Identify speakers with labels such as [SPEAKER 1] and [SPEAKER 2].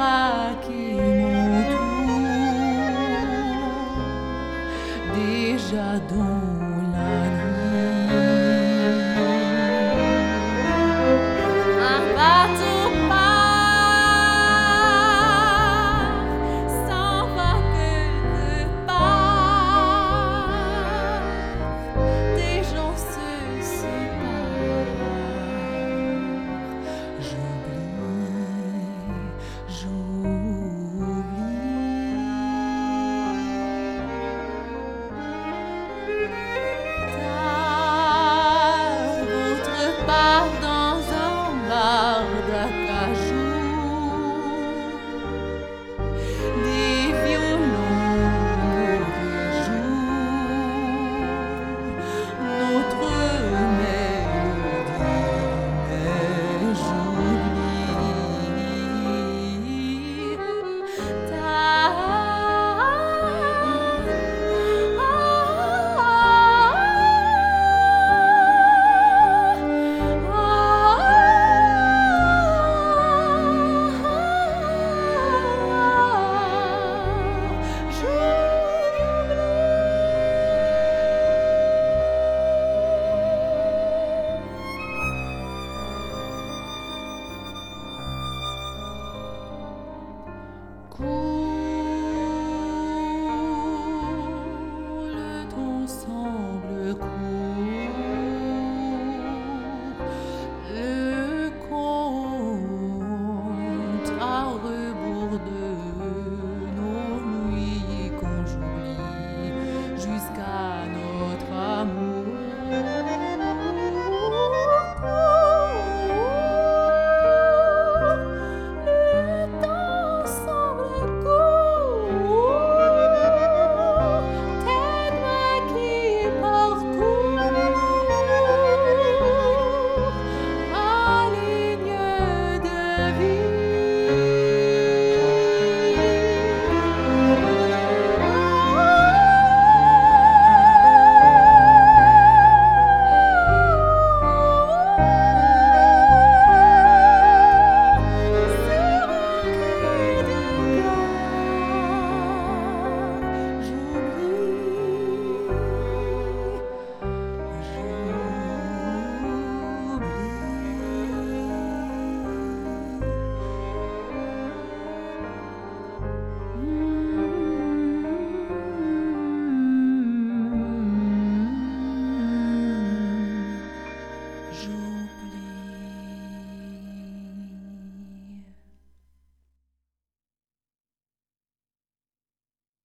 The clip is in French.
[SPEAKER 1] à qui mon tour déjà dans la nuit. Un bateau part, s'en va quelque part. Des gens se séparent. Tard, autre part dans un bar d'acajou. Des violons nous jouent notre mélodie, mais j'oublie. Coule ton semble court, le compte à rebours de